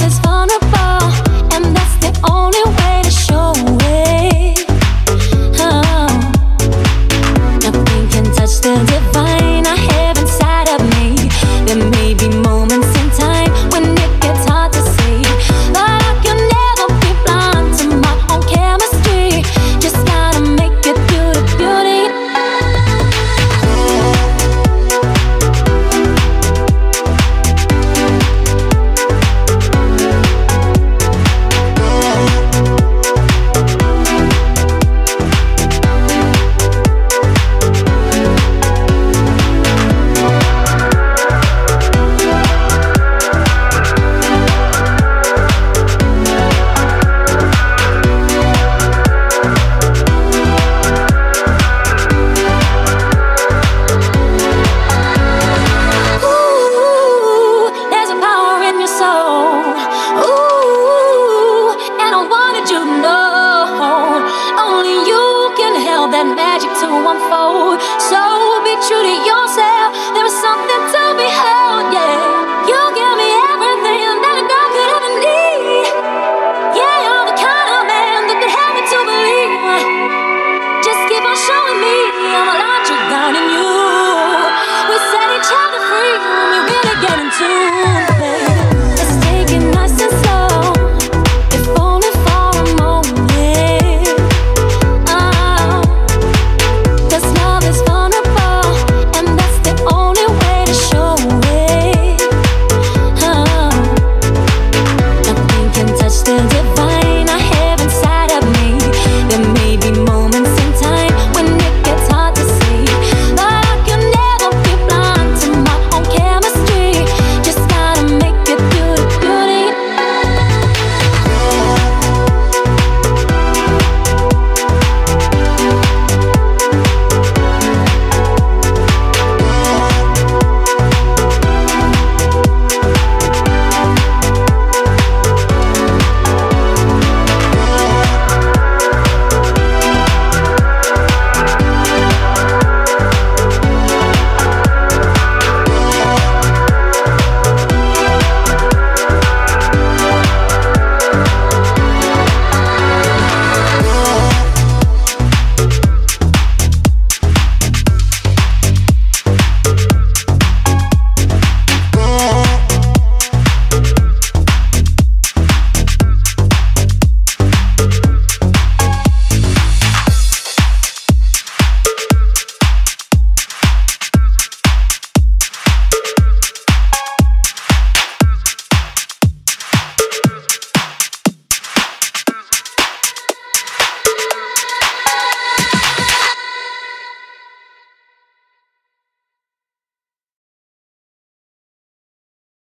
is vulnerable, and that's the only way to show it. Oh, nothing can touch the divine I have inside of me. There may be moments in time when it gets hard to see, but I can never be blind to my own chemistry. Just gotta make it through the beauty. That magic to unfold. So be true to your